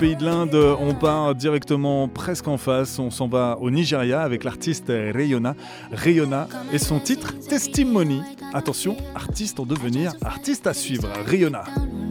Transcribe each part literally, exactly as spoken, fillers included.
pays de l'Inde, on part directement presque en face. On s'en va au Nigeria avec l'artiste Rihanna. Rihanna et son titre Testimony. Attention, artiste en devenir, artiste à suivre. Rihanna.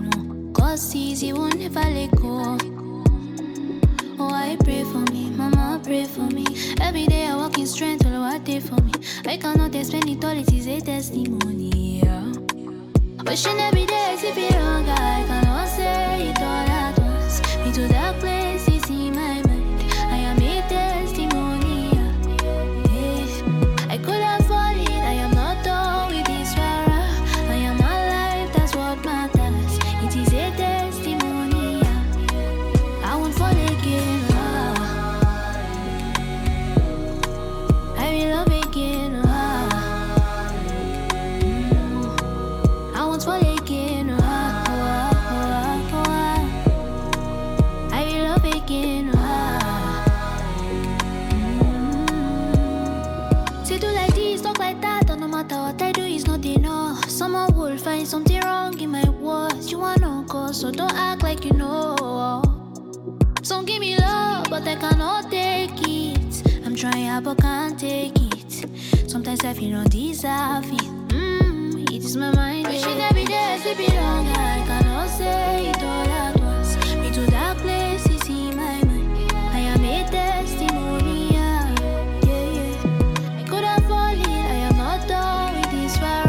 Oh, I pray for me, mama pray for me. Every day I walk in strength, all what day for me. I cannot explain it all, it is a testimony, yeah. Wishing every day I see it wrong, I cannot say it all at once. Me to that place, it's in my mind. I am a testimony, yeah. Yeah. I could have fallen, I am not done with this rara. I am alive, that's what matters. It is a testimony, yeah. I won't fall again. Someone will find something wrong in my words. You want no cause, so don't act like you know. Some give me love, but I cannot take it. I'm trying hard, but can't take it. Sometimes I feel don't deserve it. Mm, it is my mind. Wishing every day I sleep it wrong. I cannot say it all at once. Me to that place, it's in my mind. I am a testimony. Yeah, yeah, yeah. I could have fallen, I am not done with this fire.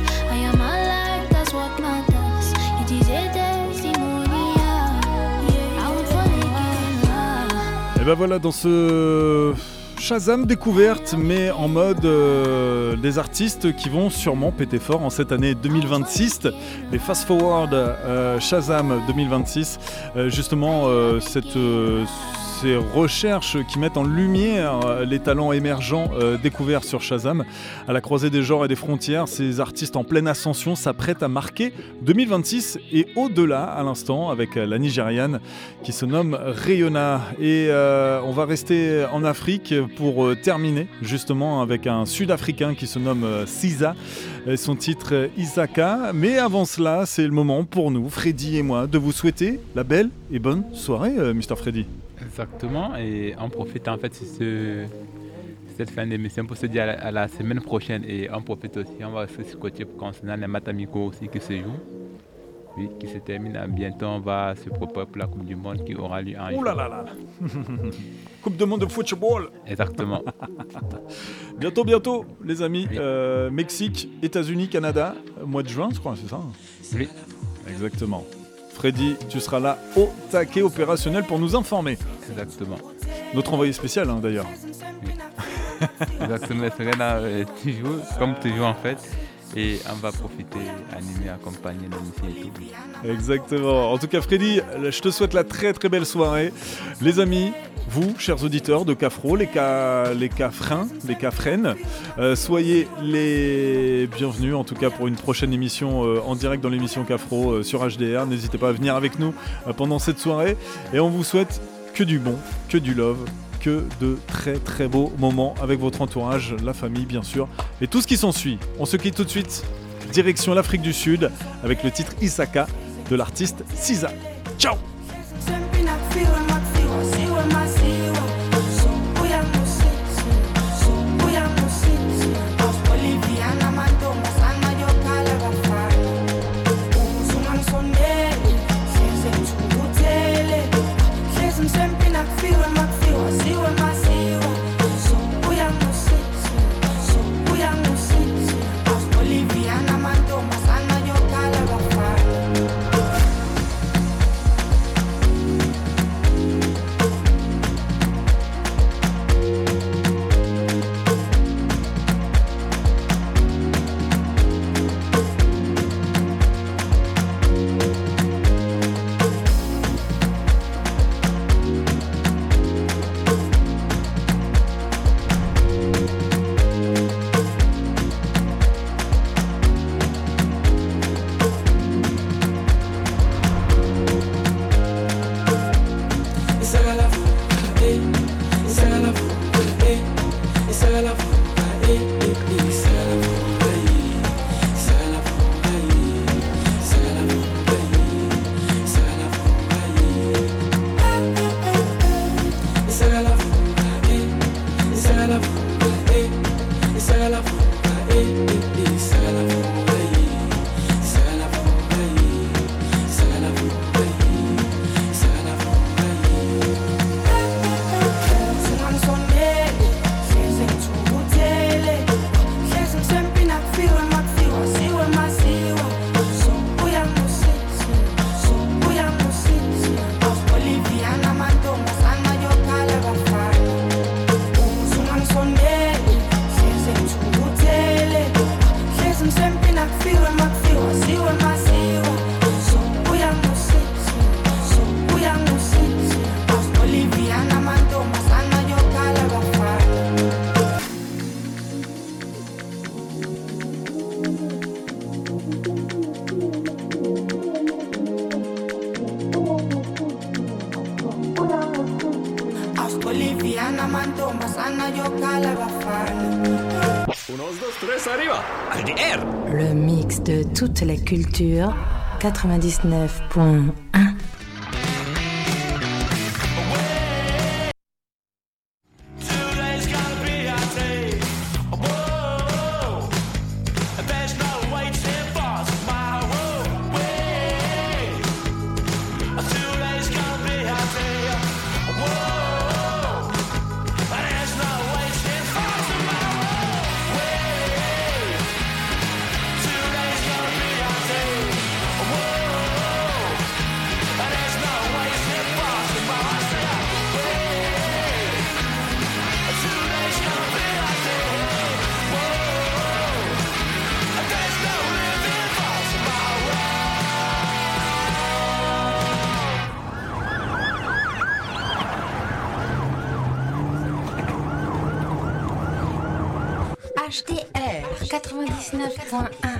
Et ben voilà, dans ce Shazam découverte, mais en mode euh, des artistes qui vont sûrement péter fort en cette année deux mille vingt-six. Les Fast Forward euh, Shazam deux mille vingt-six, euh, justement euh, cette... Euh, ces recherches qui mettent en lumière les talents émergents euh, découverts sur Shazam. À la croisée des genres et des frontières, ces artistes en pleine ascension s'apprêtent à marquer deux mille vingt-six et au-delà à l'instant avec la Nigériane qui se nomme Rihanna. Et euh, on va rester en Afrique pour euh, terminer justement avec un Sud-Africain qui se nomme euh, Siza et son titre Isaka. Mais avant cela, c'est le moment pour nous, Freddy et moi, de vous souhaiter la belle et bonne soirée, euh, mister Freddy. Exactement, et on profite en fait de ce, cette fin d'émission pour se dire à la, à la semaine prochaine, et on profite aussi, on va aussi se côté concernant les Matamiko aussi qui se jouent, oui, qui se termine bientôt. On va se préparer pour la Coupe du Monde qui aura lieu en juin. Ouh là là là. Coupe du Monde de football. Exactement. Bientôt, bientôt, les amis, oui. euh, Mexique, États-Unis, Canada, mois de juin, je crois, c'est ça? Oui. Exactement. Freddy, tu seras là au taquet opérationnel pour nous informer. Exactement. Notre envoyé spécial, hein, d'ailleurs. Oui. Exactement, je serai là euh, toujours, comme toujours en fait. Et on va profiter, animer, accompagner l'émission et tout. Exactement. En tout cas, Freddy, je te souhaite la très très belle soirée. Les amis, vous, chers auditeurs de Cafro, les ca... les Cafrins, les Cafrennes, euh, soyez les bienvenus en tout cas pour une prochaine émission euh, en direct dans l'émission Cafro euh, sur H D R. N'hésitez pas à venir avec nous euh, pendant cette soirée. Et on vous souhaite que du bon, que du love, que de très très beaux moments avec votre entourage, la famille bien sûr, et tout ce qui s'ensuit. On se quitte tout de suite, direction l'Afrique du Sud, avec le titre Isaka de l'artiste Siza. Ciao. Boliviana mantomba sana yokala bafana. Unos, dos, tres, arriba. Al D R. Le mix de toutes les cultures, quatre-vingt-dix-neuf point un. H D R quatre-vingt-dix-neuf point un.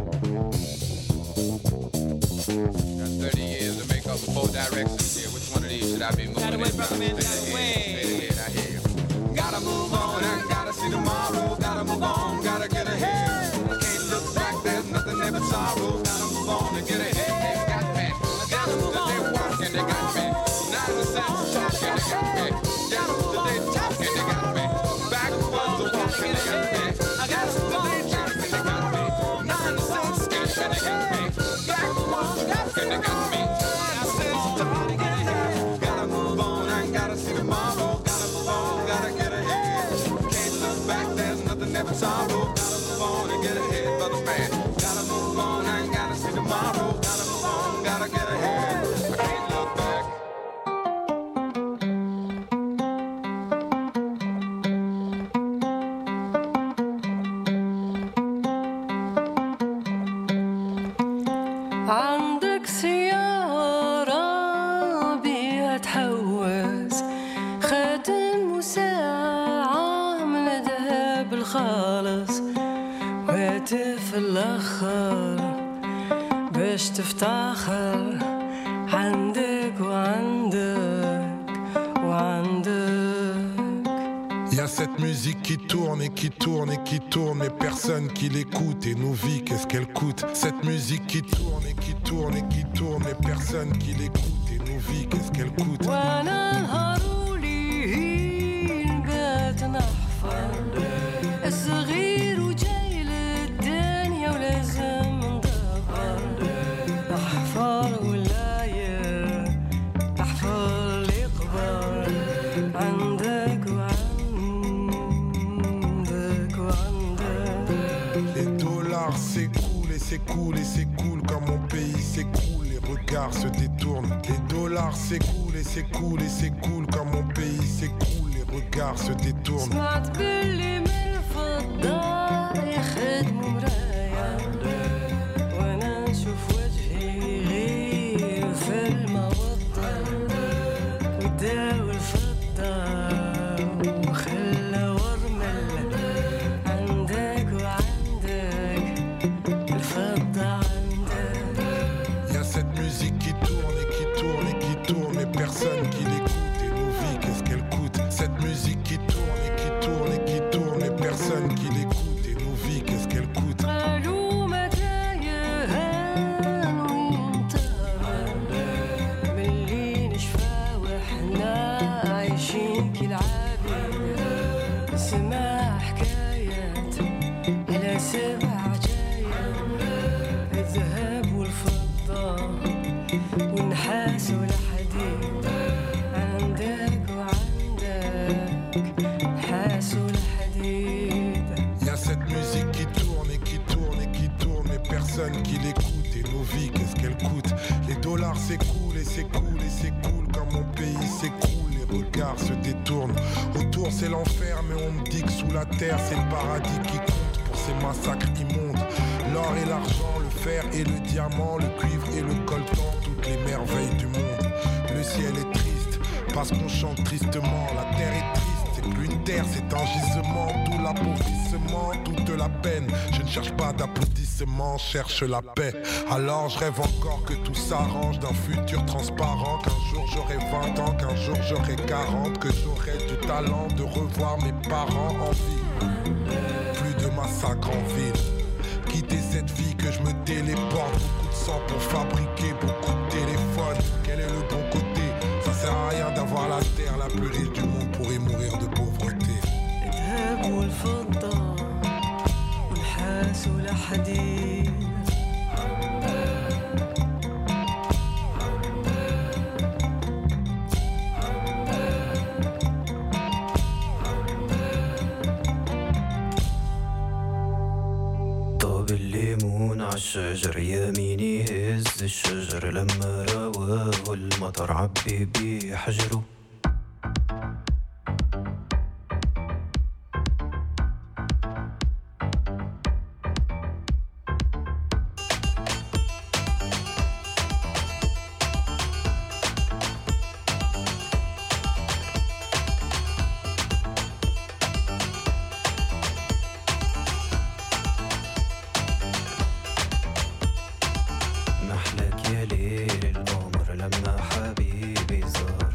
thirty years to make up the four directions here. Which one of city should I be moving in? I hear you. Gotta move on, I gotta see tomorrow. Gotta move on, gotta get ahead. I can't look back, there's nothing there but sorrow. Gotta move on and get ahead. They got me. Gotta move on. They walking, they got me. Nine to six talking, they got me. Yesterday talking, they got me. Backwards the walking, they got me. Yesterday talking, they got me. Nine to six talking, they got me. Backwards the walking, they got me. Nine to six talking, they got me. Gotta move on, I gotta see tomorrow. Gotta move on, gotta get ahead. Can't look back, there's nothing there but sorrow. Gotta move on and get ahead, brother man. Gotta move on, I gotta see tomorrow. Gotta move on, gotta get ahead. I can't look back. عندك سيارة بيها تحوز خاتم وساعة من ذهب الخالص وهاتف الأخر باش تفتخر عندك وعندك وعندك. Y a cette musique qui tourne et qui tourne et qui tourne, mais personne qui l'écoute. Et nos vies, qu'est-ce qu'elle coûte? Cette musique qui tourne et qui tourne et qui tourne, mais personne qui l'écoute. Et nos vies, qu'est-ce qu'elle coûte? وانا نهارولي نبات نحفر الصغير وجاي للدنيا ولازم ندبر احفر ولاية احفر لي قبر عندك وعندك وعندك. Les dollars s'écoulent et s'écoulent et s'écoulent quand mon pays s'écoule. Les regards se détournent. Les dollars s'écoulent et s'écoulent et s'écoulent quand mon pays s'écoule. Les regards se détournent. سمعت باللي من الفضة يخدموا مرايا وانا نشوف وجهي غير في الموضة وداوي الفضة وخلى ورمل عندك وعندك الفضة عندك. Y a cette musique qui tourne et qui tourne et qui tourne, mais personne qui l'écoute. Et nos vies, qu'est-ce qu'elle coûte? Cette musique qui tourne et qui tourne et qui tourne, mais personne qui l'écoute. Et nos vies, qu'est-ce qu'elle coûte? قالوا متى يهان وينتهى ملي نشفى وإحنا عايشين كالعبيد. سمع حكايات على سبع عجايب الذهب والفضة والنحاس والحديد عندك وعندك نحاس والحديد. Y a cette musique qui tourne et qui tourne et qui tourne, mais personne qui l'écoute. Et nos vies, qu'est-ce qu'elle coûte? Les dollars s'écoulent et s'écoulent et s'écoulent quand mon pays s'écoule. Les regards se détournent. Autour c'est l'enfer, mais on me dit que sous la terre c'est le paradis qui compte pour ces massacres immondes. L'or et l'argent, le fer et le diamant, le cuivre et le coltan, toutes les merveilles du monde. Le ciel est triste parce qu'on chante tristement. La terre est triste. C'est plus une terre, c'est un gisement. Tout l'appauvrissement, toute la peine. Je ne cherche pas d'applaudissements, cherche la paix. Alors je rêve encore que tout s'arrange, d'un futur transparent. Qu'un jour j'aurai vingt ans, qu'un jour j'aurai quarante, que j'aurai du talent de revoir mes parents en vie. Plus de massacres en ville. Quitter cette vie, que je me téléporte. Beaucoup de sang pour fabriquer beaucoup de téléphones. Quel est le bon côté? Ça sert à rien d'avoir la terre la plus riche du monde pour y mourir de pauvreté. الذهب والفضة والنحاس والحديد. طاب الليمون عالشجر يميني هز الشجر لما رواه المطر عبي بيه حجره. محلك يا ليل القمر لما حبيبي زار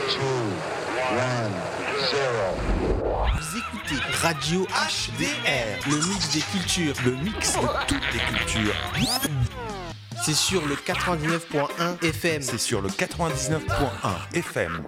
Vous écoutez Radio H D R, le mix des cultures, le mix de toutes les cultures. C'est sur le quatre-vingt-dix-neuf point un F M. C'est sur le quatre-vingt-dix-neuf point un F M.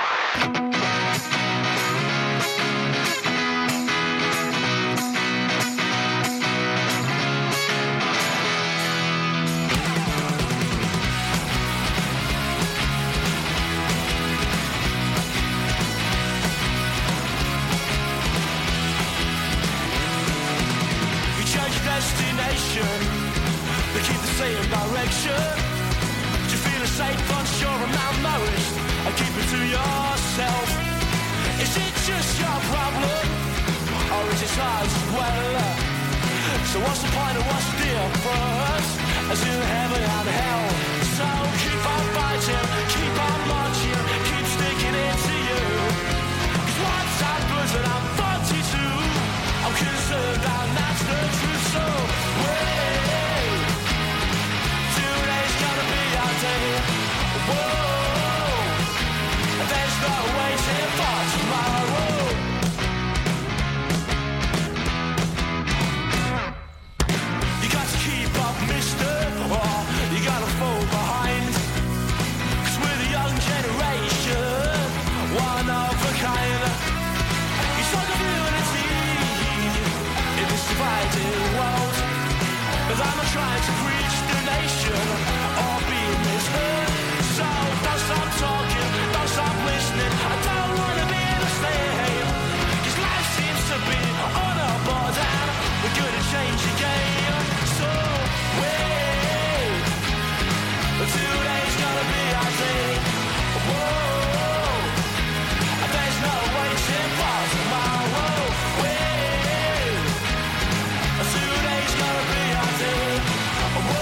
So what's the point of what's the difference as in heaven and hell? So keep on fighting, keep on marching, keep sticking it to you. Cause once I'm buzzing, I'm forty-two. I'm concerned and that's the truth. So wait, today's gonna be our day. Whoa, there's no waiting for tomorrow. You gotta fall behind, cause we're the young generation, one of a kind. It's like a unity in this divided world, but I'm not trying to preach the nation or be misheard. So don't stop talking, don't stop listening. I don't wanna be the same, cause life seems to be on a board and we're gonna change the game. So wait, today's gonna be our day. Whoa, there's no waiting for tomorrow. Wait, today's gonna be our day. Whoa.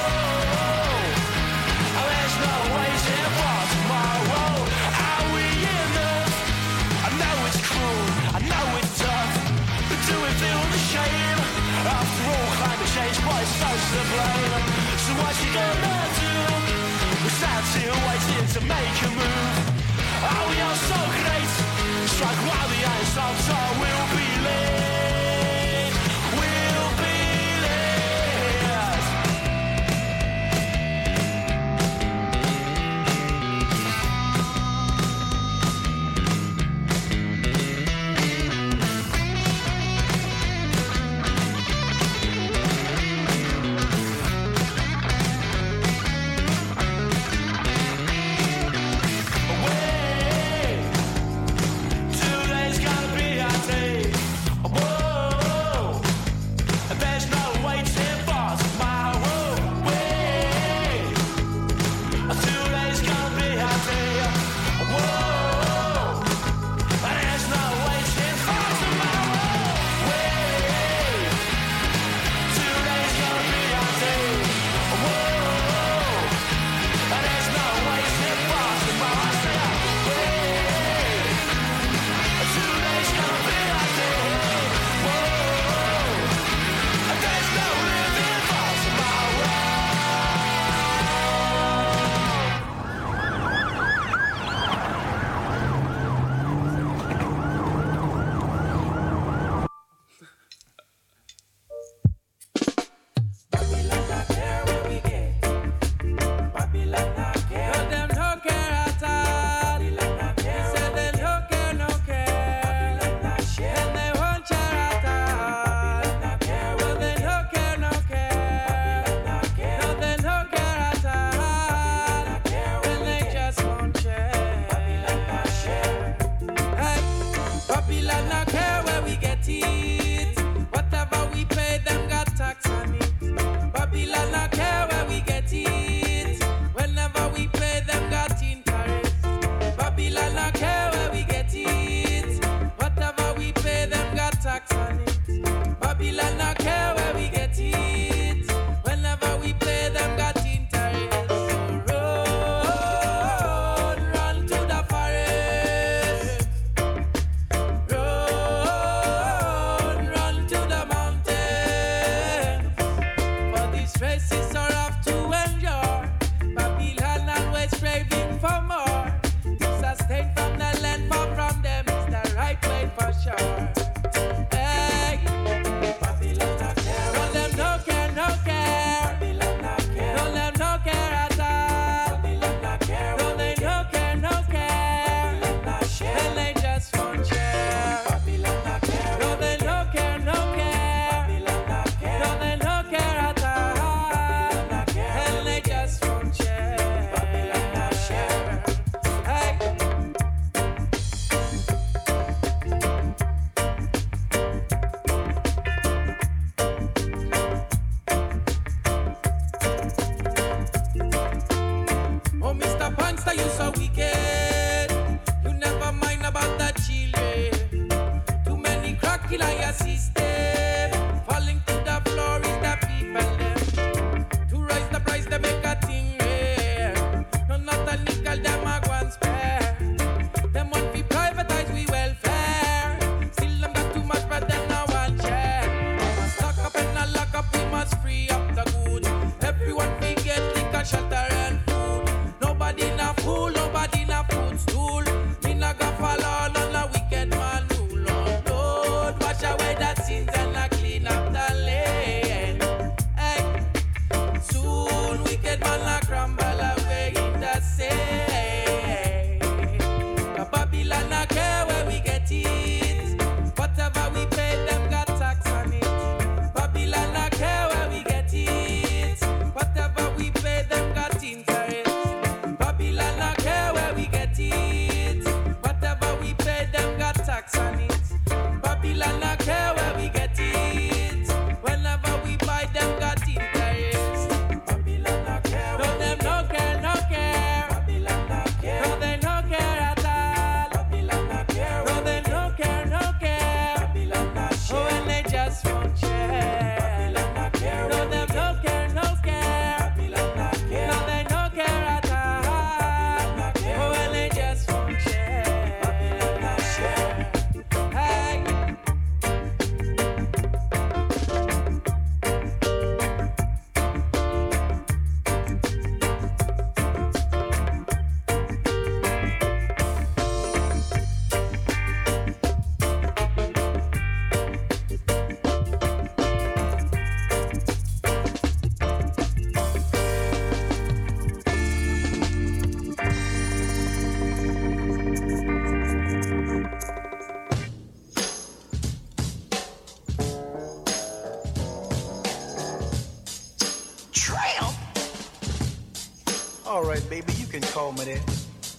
All right, baby, you can call me that.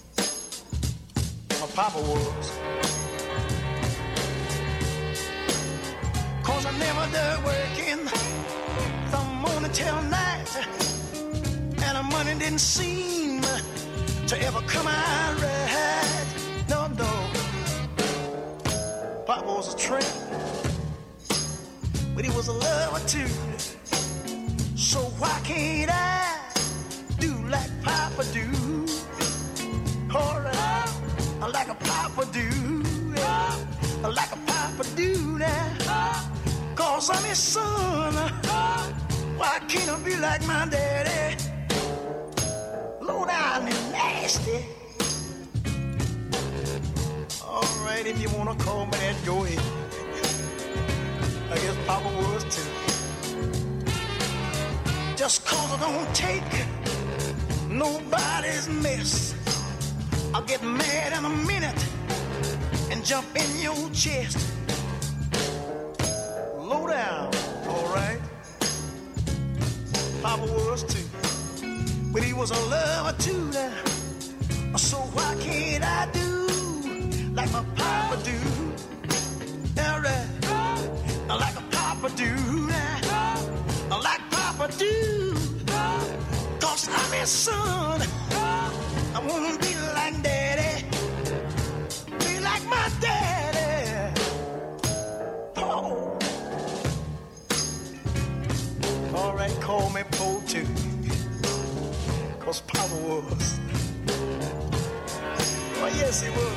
My papa was. Cause I never did working from morning till night, and the money didn't seem to ever come out right. No, no. Papa was a tramp, but he was a lover too. So why can't I do like Papa do? Alright, like a Papa do, like a Papa do now. Cause I'm his son. Why can't I be like my daddy? Low down and nasty. Alright, if you wanna call me that, go ahead. I guess Papa was too. Just cause I don't take nobody's mess, I'll get mad in a minute and jump in your chest. Low down, alright. Papa was too, but he was a lover too now. So why can't I do like my Papa do? Alright, like a Papa do now. Like Papa do, cause I'm his son. I wanna be like Daddy, be like my daddy. Oh. Alright, call me Po too, cause Papa was. Oh yes he was.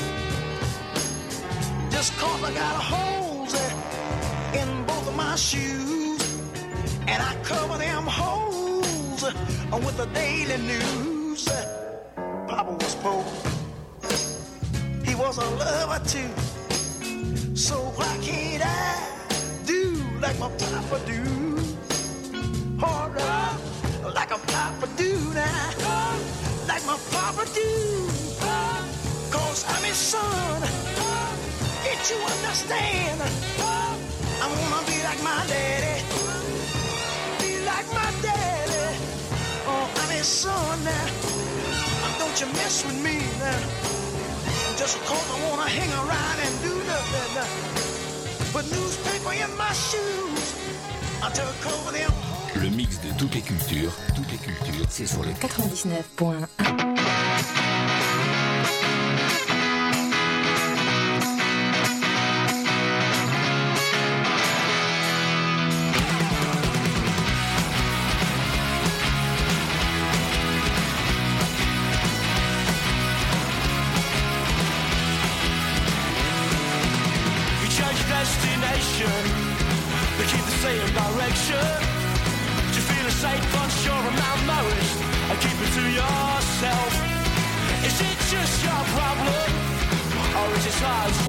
Just cause I got holes in both of my shoes, and I cover them holes with the daily news. Papa was poor, he was a lover too. So why can't I do like my Papa do? Alright, like a Papa do now, like my Papa do. Cause I'm his son, can't you understand? I wanna be like my daddy, like my daddy. Oh, I'm his son now. Don't you mess with me now. Just cause I wanna hang around and do nothing. Put newspaper in my shoes until I cover them. Le mix de toutes les cultures, toutes les cultures, c'est sur le quatre-vingt-dix-neuf point un. They keep the same direction. Do you feel safe on shore of Mount Morris? I keep it to yourself. Is it just your problem, or is it hard?